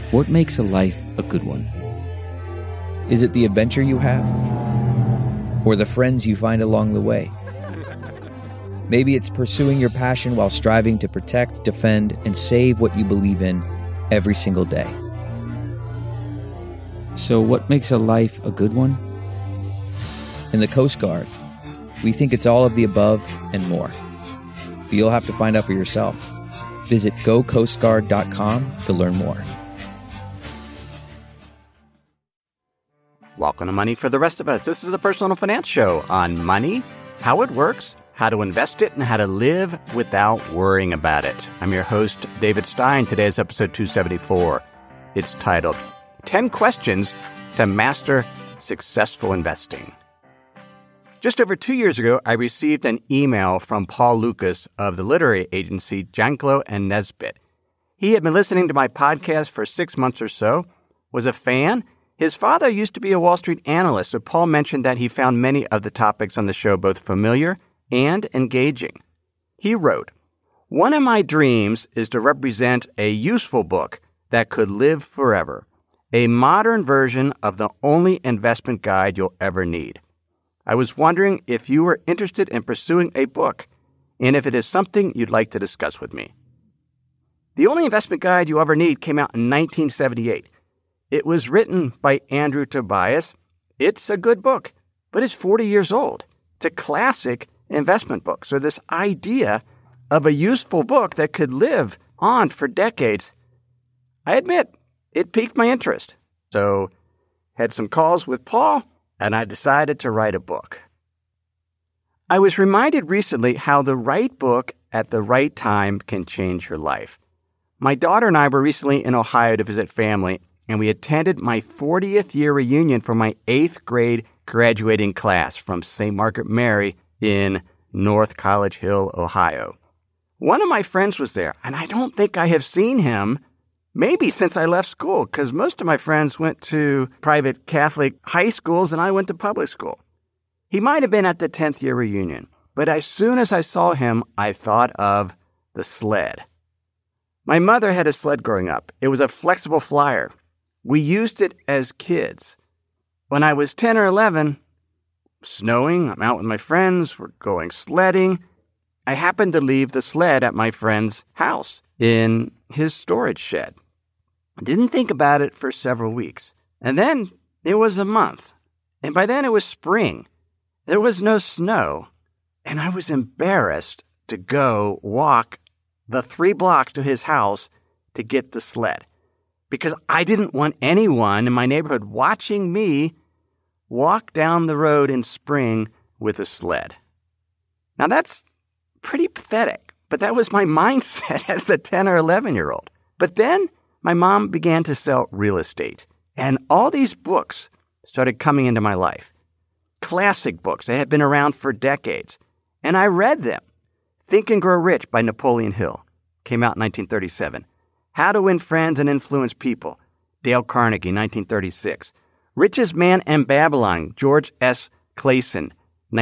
What makes a life a good one? Is it the adventure you have? Or the friends you find along the way? Maybe it's pursuing your passion while striving to protect, defend, and save what you believe in every single day. So what makes a life a good one? In the Coast Guard, we think it's all of the above and more. But you'll have to find out for yourself. Visit gocoastguard.com to learn more. Welcome to Money for the Rest of Us. This is the Personal Finance Show on money, how it works, how to invest it, and how to live without worrying about it. I'm your host, David Stein. Today's episode 274. It's titled 10 Questions to Master Successful Investing. Just over 2 years ago, I received an email from Paul Lucas of the literary agency Janklow and Nesbitt. He had been listening to my podcast for 6 months or so, was a fan. His father used to be a Wall Street analyst, so Paul mentioned that he found many of the topics on the show both familiar and engaging. He wrote, "One of my dreams is to represent a useful book that could live forever, a modern version of the only investment guide you'll ever need. I was wondering if you were interested in pursuing a book, and if it is something you'd like to discuss with me." The Only Investment Guide You Ever Need came out in 1978. It was written by Andrew Tobias. It's a good book, but it's 40 years old. It's a classic investment book. So this idea of a useful book that could live on for decades, I admit, it piqued my interest. So had some calls with Paul, and I decided to write a book. I was reminded recently how the right book at the right time can change your life. My daughter and I were recently in Ohio to visit family, and we attended my 40th year reunion for my 8th grade graduating class from St. Margaret Mary in North College Hill, Ohio. One of my friends was there, and I don't think I have seen him maybe since I left school, because most of my friends went to private Catholic high schools and I went to public school. He might have been at the 10th year reunion, but as soon as I saw him, I thought of the sled. My mother had a sled growing up. It was a flexible flyer. We used it as kids. When I was 10 or 11, snowing, I'm out with my friends, we're going sledding. I happened to leave the sled at my friend's house in his storage shed. I didn't think about it for several weeks. And then it was a month. And by then it was spring. There was no snow. And I was embarrassed to go walk the 3 blocks to his house to get the sled, because I didn't want anyone in my neighborhood watching me walk down the road in spring with a sled. Now that's pretty pathetic, but that was my mindset as a 10 or 11-year-old. But then my mom began to sell real estate, and all these books started coming into my life. Classic books that had been around for decades, and I read them. Think and Grow Rich by Napoleon Hill came out in 1937. How to Win Friends and Influence People, Dale Carnegie, 1936. Richest Man in Babylon, George S. Clason,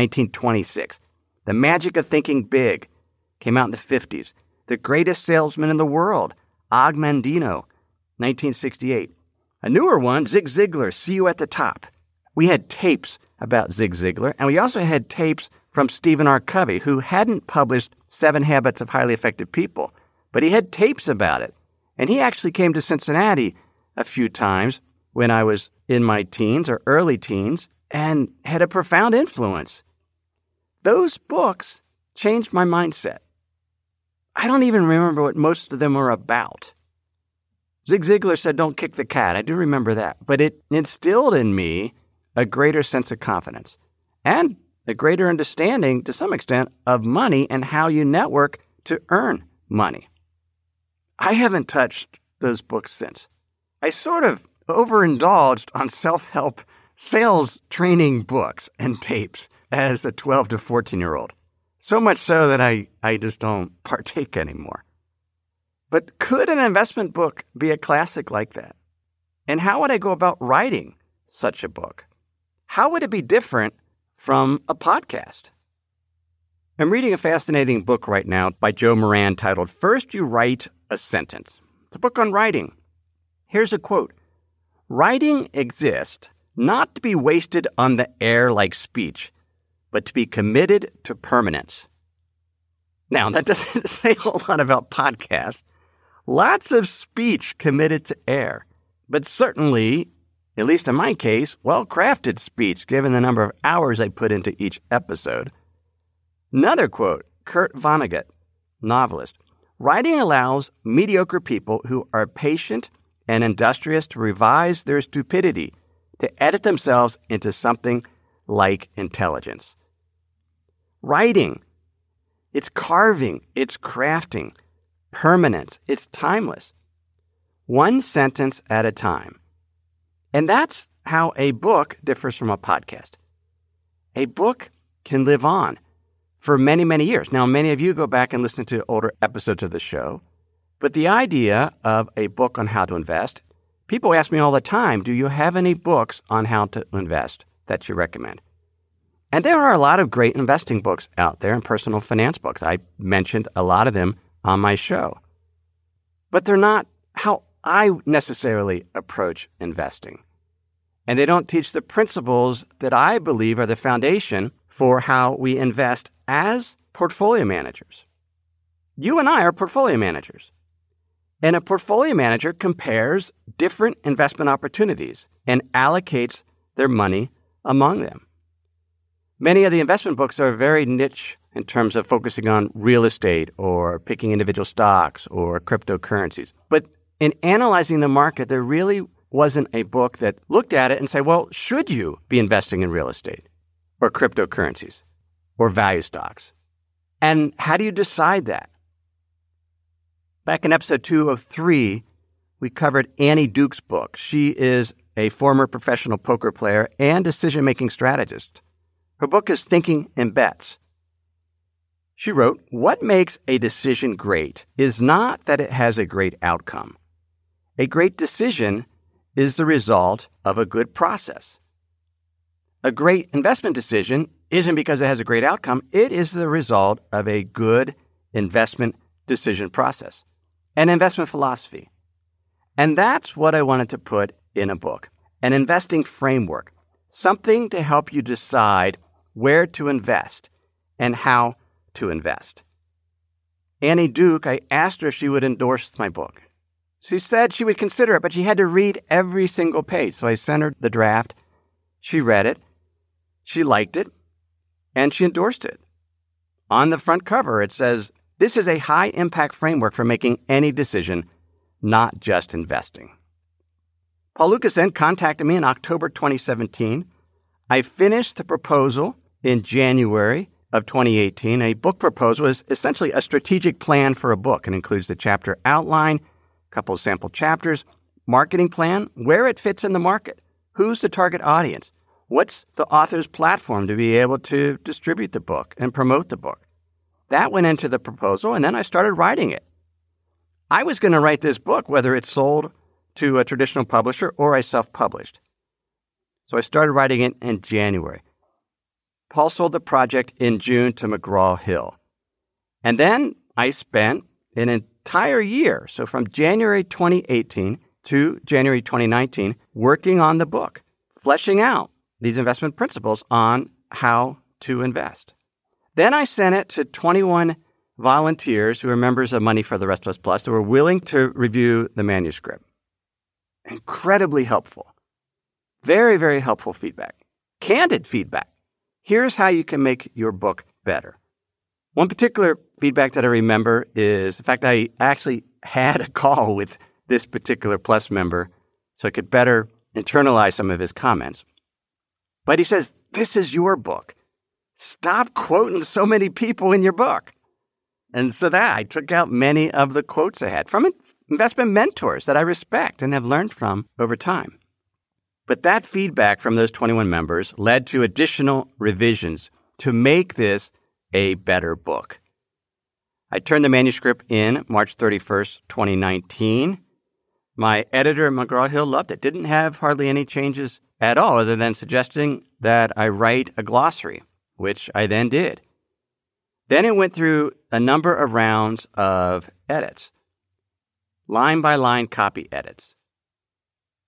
1926. The Magic of Thinking Big came out in the 50s. The Greatest Salesman in the World, Og Mandino, 1968. A newer one, Zig Ziglar, See You at the Top. We had tapes about Zig Ziglar, and we also had tapes from Stephen R. Covey, who hadn't published 7 Habits of Highly Effective People, but he had tapes about it. And he actually came to Cincinnati a few times when I was in my teens or early teens and had a profound influence. Those books changed my mindset. I don't even remember what most of them were about. Zig Ziglar said, "Don't kick the cat." I do remember that. But it instilled in me a greater sense of confidence and a greater understanding, to some extent, of money and how you network to earn money. I haven't touched those books since. I sort of overindulged on self-help sales training books and tapes as a 12 to 14-year-old. So much so that I just don't partake anymore. But could an investment book be a classic like that? And how would I go about writing such a book? How would it be different from a podcast? I'm reading a fascinating book right now by Joe Moran titled First You Write a Sentence. It's a book on writing. Here's a quote. Writing exists not to be wasted on the air like speech, but to be committed to permanence. Now, that doesn't say a whole lot about podcasts. Lots of speech committed to air, but certainly, at least in my case, well-crafted speech given the number of hours I put into each episode. Another quote, Kurt Vonnegut, novelist. Writing allows mediocre people who are patient and industrious to revise their stupidity, to edit themselves into something like intelligence. Writing, it's carving, it's crafting, permanence, it's timeless. One sentence at a time. And that's how a book differs from a podcast. A book can live on for many, many years. Now, many of you go back and listen to older episodes of the show, but the idea of a book on how to invest, people ask me all the time, do you have any books on how to invest that you recommend? And there are a lot of great investing books out there and personal finance books. I mentioned a lot of them on my show. But they're not how I necessarily approach investing. And they don't teach the principles that I believe are the foundation for how we invest as portfolio managers. You and I are portfolio managers. And a portfolio manager compares different investment opportunities and allocates their money among them. Many of the investment books are very niche in terms of focusing on real estate or picking individual stocks or cryptocurrencies. But in analyzing the market, there really wasn't a book that looked at it and said, well, should you be investing in real estate or cryptocurrencies or value stocks? And how do you decide that? Back in episode 203, we covered Annie Duke's book. She is a former professional poker player and decision-making strategist. Her book is Thinking in Bets. She wrote, what makes a decision great is not that it has a great outcome. A great decision is the result of a good process. A great investment decision isn't because it has a great outcome. It is the result of a good investment decision process, an investment philosophy. And that's what I wanted to put in a book, an investing framework, something to help you decide where to invest and how to invest. Annie Duke, I asked her if she would endorse my book. She said she would consider it, but she had to read every single page. So I sent her the draft. She read it. She liked it. And she endorsed it. On the front cover, it says, this is a high-impact framework for making any decision, not just investing. Paul Lucas then contacted me in October 2017. I finished the proposal in January of 2018. A book proposal is essentially a strategic plan for a book. It includes the chapter outline, a couple of sample chapters, marketing plan, where it fits in the market, who's the target audience, what's the author's platform to be able to distribute the book and promote the book. That went into the proposal, and then I started writing it. I was going to write this book, whether it's sold to a traditional publisher or I self-published. So I started writing it in January. Paul sold the project in June to McGraw-Hill. And then I spent an entire year, so from January 2018 to January 2019, working on the book, fleshing out these investment principles on how to invest. Then I sent it to 21 volunteers who are members of Money for the Rest of Us Plus who were willing to review the manuscript. Incredibly helpful. Very, very helpful feedback. Candid feedback. Here's how you can make your book better. One particular feedback that I remember is, in fact, I actually had a call with this particular Plus member so I could better internalize some of his comments. But he says, this is your book. Stop quoting so many people in your book. And so that I took out many of the quotes I had from investment mentors that I respect and have learned from over time. But that feedback from those 21 members led to additional revisions to make this a better book. I turned the manuscript in March 31st, 2019. My editor at McGraw-Hill loved it. Didn't have hardly any changes at all other than suggesting that I write a glossary, which I then did. Then it went through a number of rounds of edits, line-by-line copy edits.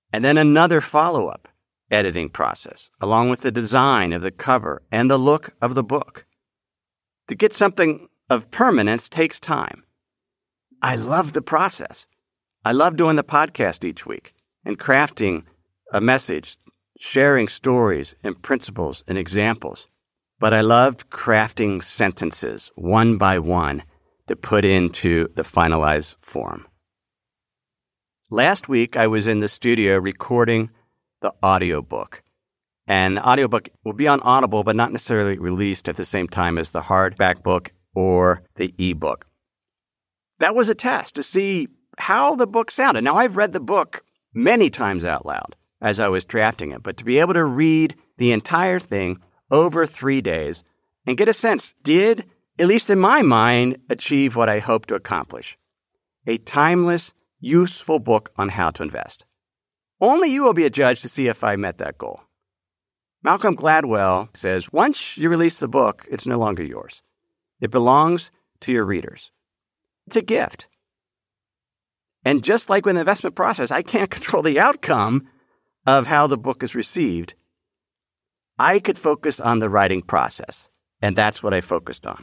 and then another follow-up editing process, along with the design of the cover and the look of the book. To get something of permanence takes time. I love the process. I love doing the podcast each week and crafting a message, sharing stories and principles and examples. But I loved crafting sentences one by one to put into the finalized form. Last week, I was in the studio recording the audiobook. And the audiobook will be on Audible, but not necessarily released at the same time as the hardback book or the ebook. That was a test to see how the book sounded. Now, I've read the book many times out loud as I was drafting it, but to be able to read the entire thing over 3 days and get a sense, did, at least in my mind, achieve what I hoped to accomplish? A timeless, useful book on how to invest. Only you will be a judge to see if I met that goal. Malcolm Gladwell says, once you release the book, it's no longer yours. It belongs to your readers. It's a gift. And just like with the investment process, I can't control the outcome of how the book is received. I could focus on the writing process, and that's what I focused on.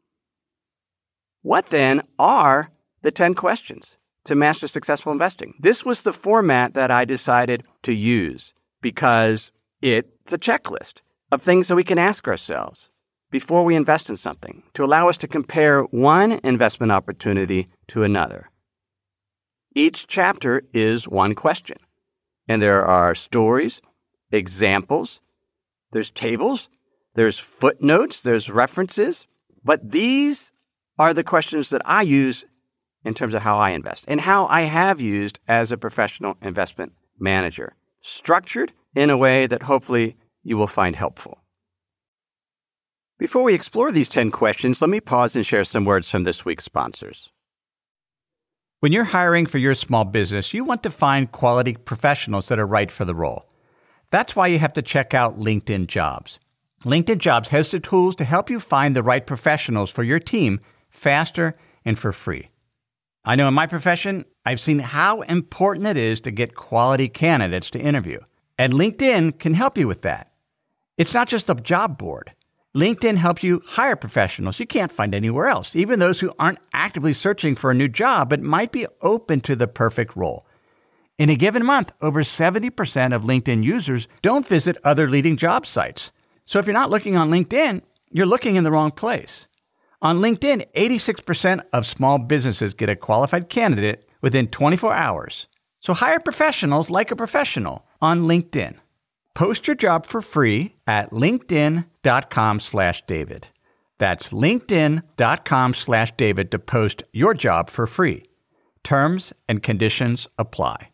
What then are the 10 questions to master successful investing? This was the format that I decided to use because it's a checklist of things that we can ask ourselves before we invest in something to allow us to compare one investment opportunity to another. Each chapter is one question, and there are stories, examples, there's tables, there's footnotes, there's references, but these are the questions that I use in terms of how I invest and how I have used as a professional investment manager, structured in a way that hopefully you will find helpful. Before we explore these 10 questions, let me pause and share some words from this week's sponsors. When you're hiring for your small business, you want to find quality professionals that are right for the role. That's why you have to check out LinkedIn Jobs. LinkedIn Jobs has the tools to help you find the right professionals for your team faster and for free. I know in my profession, I've seen how important it is to get quality candidates to interview. And LinkedIn can help you with that. It's not just a job board. LinkedIn helps you hire professionals you can't find anywhere else, even those who aren't actively searching for a new job but might be open to the perfect role. In a given month, over 70% of LinkedIn users don't visit other leading job sites. So if you're not looking on LinkedIn, you're looking in the wrong place. On LinkedIn, 86% of small businesses get a qualified candidate within 24 hours. So hire professionals like a professional on LinkedIn. Post your job for free at linkedin.com/David. That's linkedin.com/David to post your job for free. Terms and conditions apply.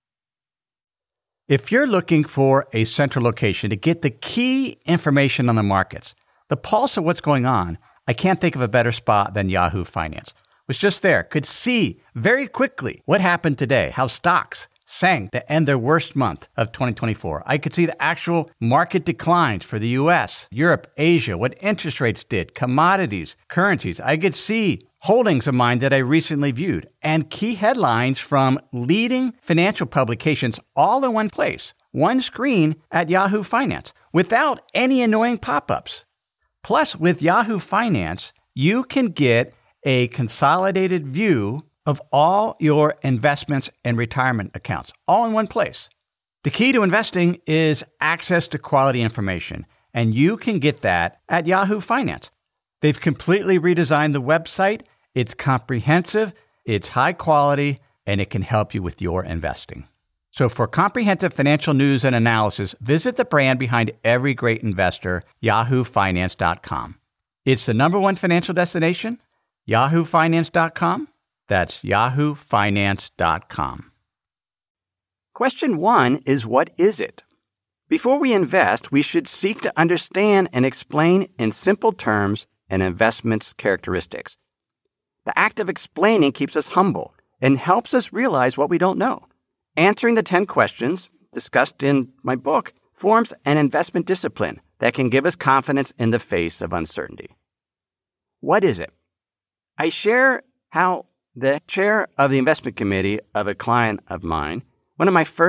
If you're looking for a central location to get the key information on the markets, the pulse of what's going on, I can't think of a better spot than Yahoo Finance. Was just there, could see very quickly what happened today, how stocks sank to end their worst month of 2024. I could see the actual market declines for the US, Europe, Asia, what interest rates did, commodities, currencies. I could see holdings of mine that I recently viewed and key headlines from leading financial publications all in one place, one screen at Yahoo Finance without any annoying pop-ups. Plus, with Yahoo Finance, you can get a consolidated view of all your investments and retirement accounts, all in one place. The key to investing is access to quality information, and you can get that at Yahoo Finance. They've completely redesigned the website. It's comprehensive, it's high quality, and it can help you with your investing. So for comprehensive financial news and analysis, visit the brand behind every great investor, yahoofinance.com. It's the #1 financial destination, yahoofinance.com. That's yahoofinance.com. Question 1 is, what is it? Before we invest, we should seek to understand and explain in simple terms an investment's characteristics. The act of explaining keeps us humble and helps us realize what we don't know. Answering the 10 questions discussed in my book forms an investment discipline that can give us confidence in the face of uncertainty. What is it? I share how the chair of the investment committee of a client of mine, one of my first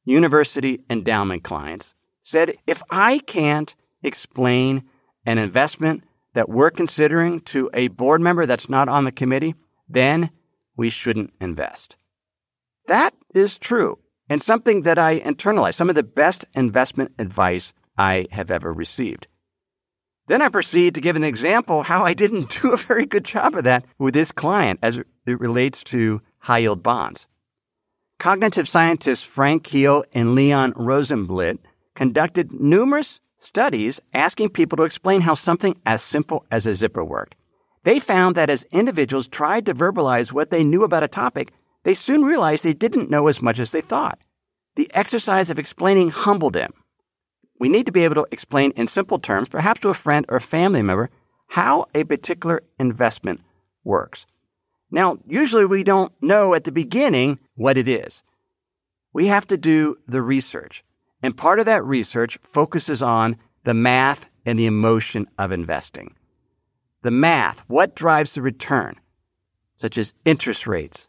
university endowment clients said, if I can't explain an investment that we're considering to a board member that's not on the committee, then we shouldn't invest. That is true, and something that I internalized, some of the best investment advice I have ever received. Then I proceed to give an example how I didn't do a very good job of that with this client as it relates to high-yield bonds. Cognitive scientists Frank Keogh and Leon Rosenblit conducted numerous studies asking people to explain how something as simple as a zipper worked. They found that as individuals tried to verbalize what they knew about a topic, they soon realized they didn't know as much as they thought. The exercise of explaining humbled them. We need to be able to explain in simple terms, perhaps to a friend or a family member, how a particular investment works. Now, usually we don't know at the beginning what it is. We have to do the research. And part of that research focuses on the math and the emotion of investing. The math, what drives the return, such as interest rates,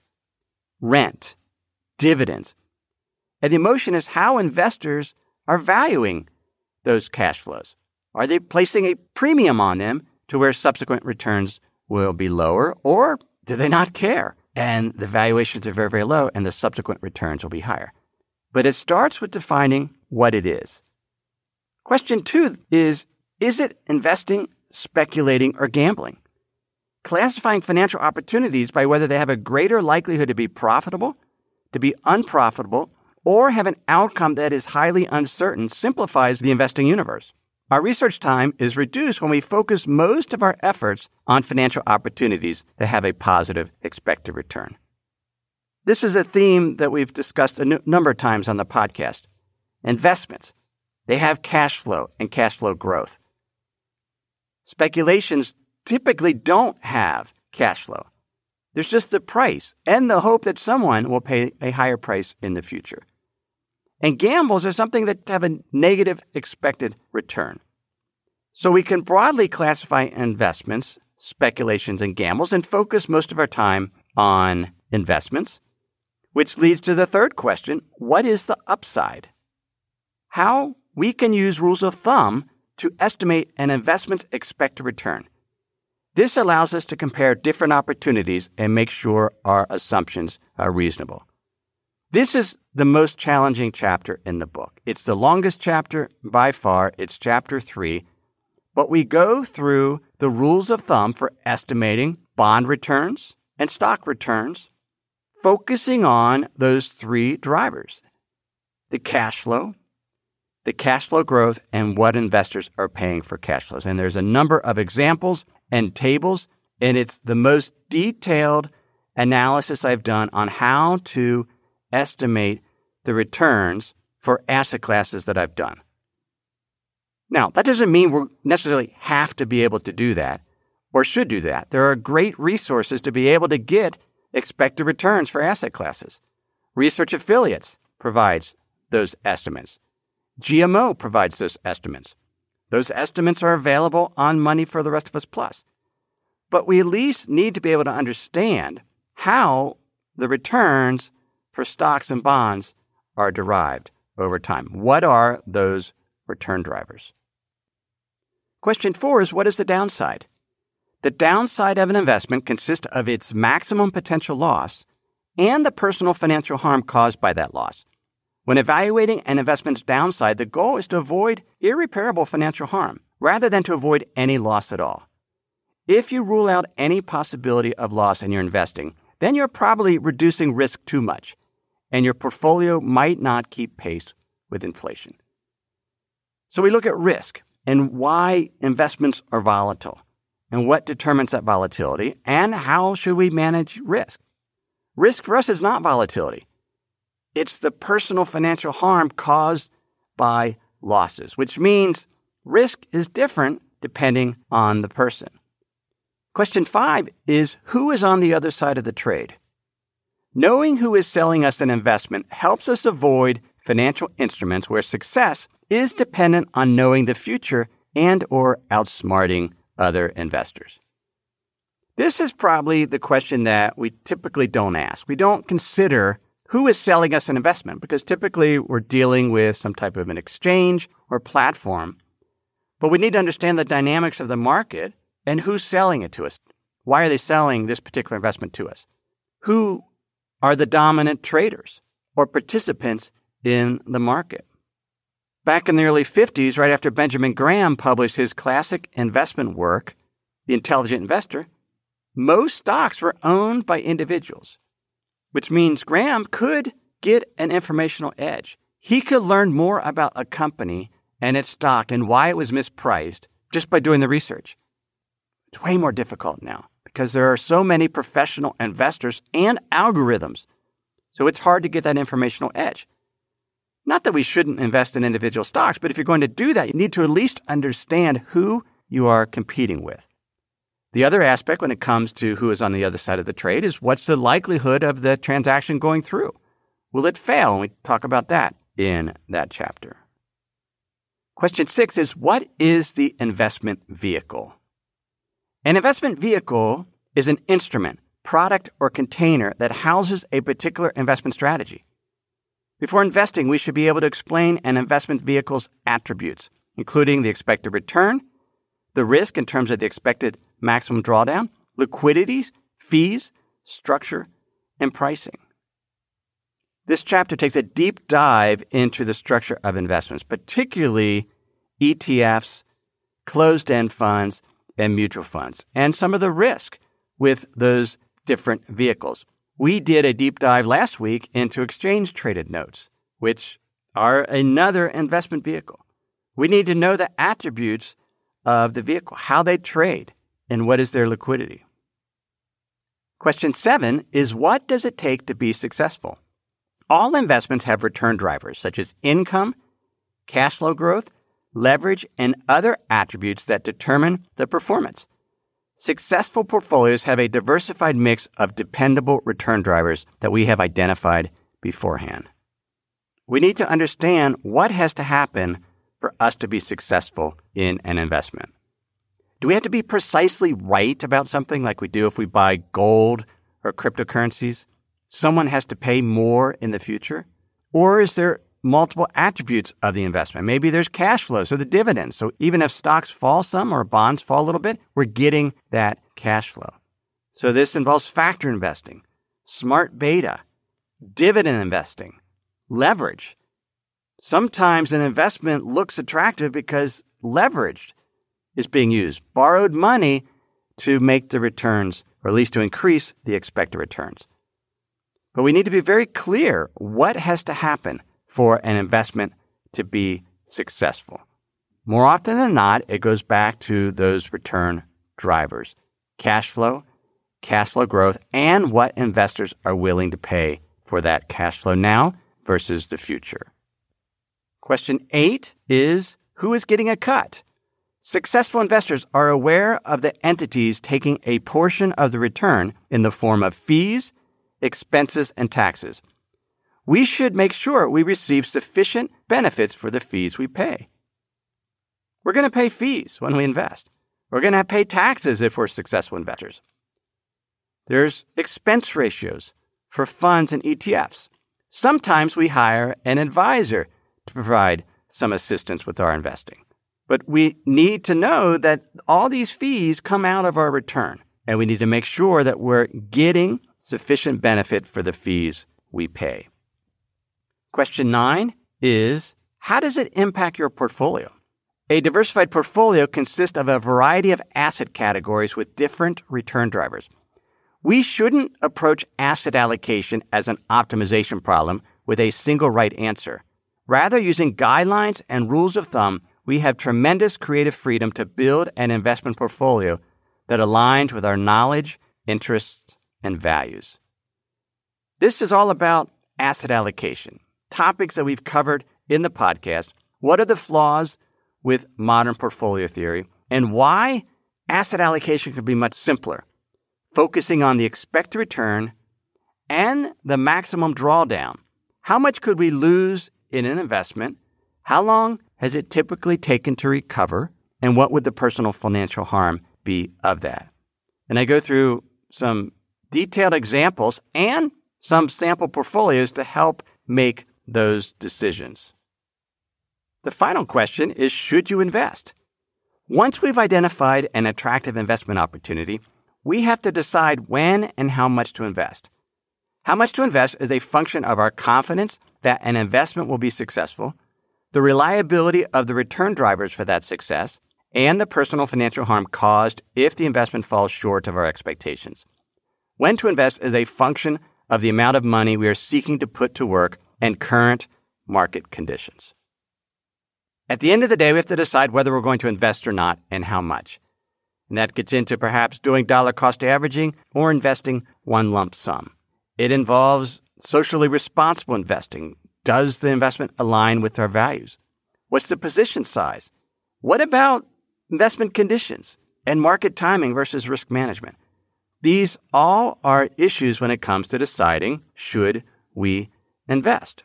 rent, dividends. And the emotion is how investors are valuing those cash flows. Are they placing a premium on them to where subsequent returns will be lower, or do they not care? And the valuations are very, very low, and the subsequent returns will be higher. But it starts with defining what it is. Question 2 is it investing, speculating, or gambling? Classifying financial opportunities by whether they have a greater likelihood to be profitable, to be unprofitable, or have an outcome that is highly uncertain simplifies the investing universe. Our research time is reduced when we focus most of our efforts on financial opportunities that have a positive expected return. This is a theme that we've discussed a number of times on the podcast. Investments, they have cash flow and cash flow growth. Speculations typically don't have cash flow. There's just the price and the hope that someone will pay a higher price in the future. And gambles are something that have a negative expected return. So we can broadly classify investments, speculations, and gambles and focus most of our time on investments, which leads to the third question, what is the upside? How we can use rules of thumb to estimate an investment's expected return. This allows us to compare different opportunities and make sure our assumptions are reasonable. This is the most challenging chapter in the book. It's the longest chapter by far. It's chapter 3. But we go through the rules of thumb for estimating bond returns and stock returns, focusing on those 3 drivers, the cash flow growth, and what investors are paying for cash flows. And there's a number of examples and tables, and it's the most detailed analysis I've done on how to estimate the returns for asset classes that I've done. Now, that doesn't mean we necessarily have to be able to do that or should do that. There are great resources to be able to get expected returns for asset classes. Research Affiliates provides those estimates. GMO provides those estimates. Those estimates are available on Money for the Rest of Us Plus. But we at least need to be able to understand how the returns for stocks and bonds are derived over time. What are those return drivers? Question 4 is, what is the downside? The downside of an investment consists of its maximum potential loss and the personal financial harm caused by that loss. When evaluating an investment's downside, the goal is to avoid irreparable financial harm rather than to avoid any loss at all. If you rule out any possibility of loss in your investing, then you're probably reducing risk too much, and your portfolio might not keep pace with inflation. So we look at risk and why investments are volatile and what determines that volatility and how should we manage risk. Risk for us is not volatility. It's the personal financial harm caused by losses, which means risk is different depending on the person. Question 5 is, who is on the other side of the trade? Knowing who is selling us an investment helps us avoid financial instruments where success is dependent on knowing the future and or outsmarting other investors. This is probably the question that we typically don't ask. We don't consider who is selling us an investment, because typically we're dealing with some type of an exchange or platform. But we need to understand the dynamics of the market and who's selling it to us. Why are they selling this particular investment to us? Who are the dominant traders or participants in the market? Back in the early 50s, right after Benjamin Graham published his classic investment work, The Intelligent Investor, most stocks were owned by individuals, which means Graham could get an informational edge. He could learn more about a company and its stock and why it was mispriced just by doing the research. It's way more difficult now because there are so many professional investors and algorithms. So it's hard to get that informational edge. Not that we shouldn't invest in individual stocks, but if you're going to do that, you need to at least understand who you are competing with. The other aspect when it comes to who is on the other side of the trade is what's the likelihood of the transaction going through? Will it fail? And we talk about that in that chapter. Question 6 is, what is the investment vehicle? An investment vehicle is an instrument, product, or container that houses a particular investment strategy. Before investing, we should be able to explain an investment vehicle's attributes, including the expected return, the risk in terms of the expected maximum drawdown, liquidities, fees, structure, and pricing. This chapter takes a deep dive into the structure of investments, particularly ETFs, closed-end funds, and mutual funds, and some of the risk with those different vehicles. We did a deep dive last week into exchange-traded notes, which are another investment vehicle. We need to know the attributes of the vehicle, how they trade, and what is their liquidity. Question 7 is, what does it take to be successful? All investments have return drivers, such as income, cash flow growth, leverage, and other attributes that determine the performance. Successful portfolios have a diversified mix of dependable return drivers that we have identified beforehand. We need to understand what has to happen for us to be successful in an investment. Do we have to be precisely right about something like we do if we buy gold or cryptocurrencies? Someone has to pay more in the future? Or is there multiple attributes of the investment? Maybe there's cash flows or the dividends. So even if stocks fall some or bonds fall a little bit, we're getting that cash flow. So this involves factor investing, smart beta, dividend investing, leverage. Sometimes an investment looks attractive because leveraged is being used, borrowed money to make the returns, or at least to increase the expected returns. But we need to be very clear what has to happen for an investment to be successful. More often than not, it goes back to those return drivers, cash flow growth, and what investors are willing to pay for that cash flow now versus the future. Question 8 is, who is getting a cut? Successful investors are aware of the entities taking a portion of the return in the form of fees, expenses, and taxes. We should make sure we receive sufficient benefits for the fees we pay. We're going to pay fees when we invest. We're going to pay taxes if we're successful investors. There's expense ratios for funds and ETFs. Sometimes we hire an advisor to provide some assistance with our investing. But we need to know that all these fees come out of our return, and we need to make sure that we're getting sufficient benefit for the fees we pay. Question 9 is, how does it impact your portfolio? A diversified portfolio consists of a variety of asset categories with different return drivers. We shouldn't approach asset allocation as an optimization problem with a single right answer. Rather, using guidelines and rules of thumb, we have tremendous creative freedom to build an investment portfolio that aligns with our knowledge, interests, and values. This is all about asset allocation, topics that we've covered in the podcast. What are the flaws with modern portfolio theory, and why asset allocation could be much simpler, focusing on the expected return and the maximum drawdown. How much could we lose in an investment? How long has it typically taken to recover? And what would the personal financial harm be of that? And I go through some detailed examples and some sample portfolios to help make those decisions. The final question is, should you invest? Once we've identified an attractive investment opportunity, we have to decide when and how much to invest. How much to invest is a function of our confidence that an investment will be successful, the reliability of the return drivers for that success, and the personal financial harm caused if the investment falls short of our expectations. When to invest is a function of the amount of money we are seeking to put to work and current market conditions. At the end of the day, we have to decide whether we're going to invest or not and how much. And that gets into perhaps doing dollar cost averaging or investing one lump sum. It involves socially responsible investing. Does the investment align with our values? What's the position size? What about investment conditions and market timing versus risk management? These all are issues when it comes to deciding should we invest.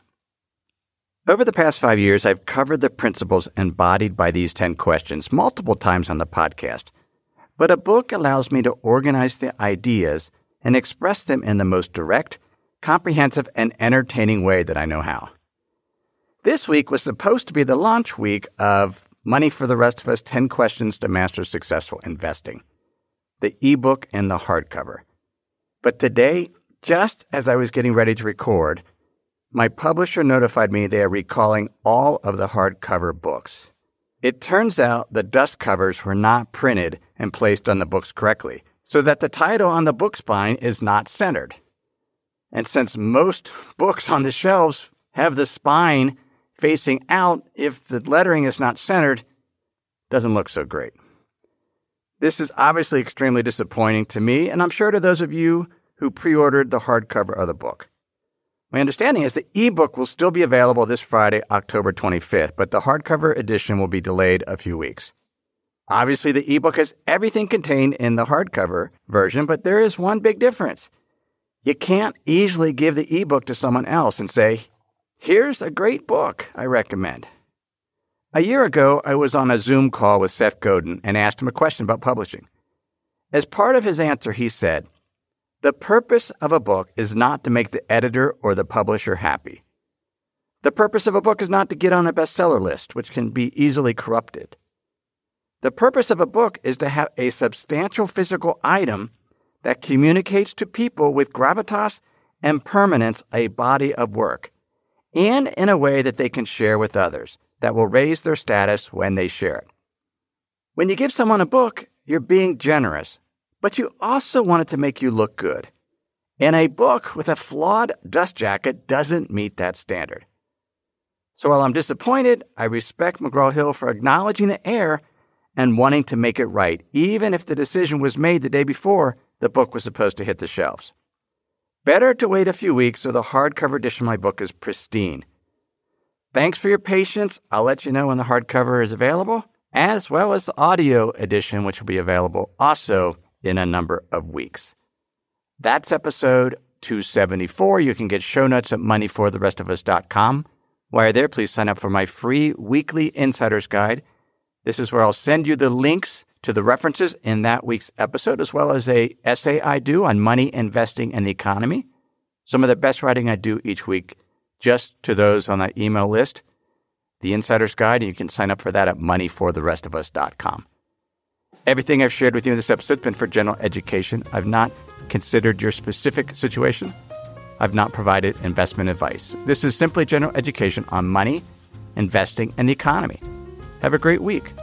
Over the past 5 years, I've covered the principles embodied by these 10 questions multiple times on the podcast, but a book allows me to organize the ideas and express them in the most direct, comprehensive, and entertaining way that I know how. This week was supposed to be the launch week of Money for the Rest of Us 10 Questions to Master Successful Investing, the ebook and the hardcover. But today, just as I was getting ready to record, my publisher notified me they are recalling all of the hardcover books. It turns out the dust covers were not printed and placed on the books correctly, so that the title on the book spine is not centered. And since most books on the shelves have the spine facing out, if the lettering is not centered, it doesn't look so great. This is obviously extremely disappointing to me, and I'm sure to those of you who pre-ordered the hardcover of the book. My understanding is the ebook will still be available this Friday, October 25th, but the hardcover edition will be delayed a few weeks. Obviously, the ebook has everything contained in the hardcover version, but there is one big difference. You can't easily give the ebook to someone else and say, "Here's a great book I recommend." A year ago, I was on a Zoom call with Seth Godin and asked him a question about publishing. As part of his answer, he said, "The purpose of a book is not to make the editor or the publisher happy. The purpose of a book is not to get on a bestseller list, which can be easily corrupted. The purpose of a book is to have a substantial physical item that communicates to people with gravitas and permanence a body of work, and in a way that they can share with others, that will raise their status when they share it. When you give someone a book, you're being generous, but you also want it to make you look good. And a book with a flawed dust jacket doesn't meet that standard. So while I'm disappointed, I respect McGraw-Hill for acknowledging the error and wanting to make it right, even if the decision was made the day before the book was supposed to hit the shelves. Better to wait a few weeks so the hardcover edition of my book is pristine. Thanks for your patience. I'll let you know when the hardcover is available, as well as the audio edition, which will be available also in a number of weeks. That's episode 274. You can get show notes at moneyfortherestofus.com. While you're there, please sign up for my free weekly Insider's Guide. This is where I'll send you the links to the references in that week's episode, as well as an essay I do on money, investing, and the economy. Some of the best writing I do each week, just to those on that email list. The Insider's Guide, and you can sign up for that at moneyfortherestofus.com. Everything I've shared with you in this episode has been for general education. I've not considered your specific situation. I've not provided investment advice. This is simply general education on money, investing, and the economy. Have a great week.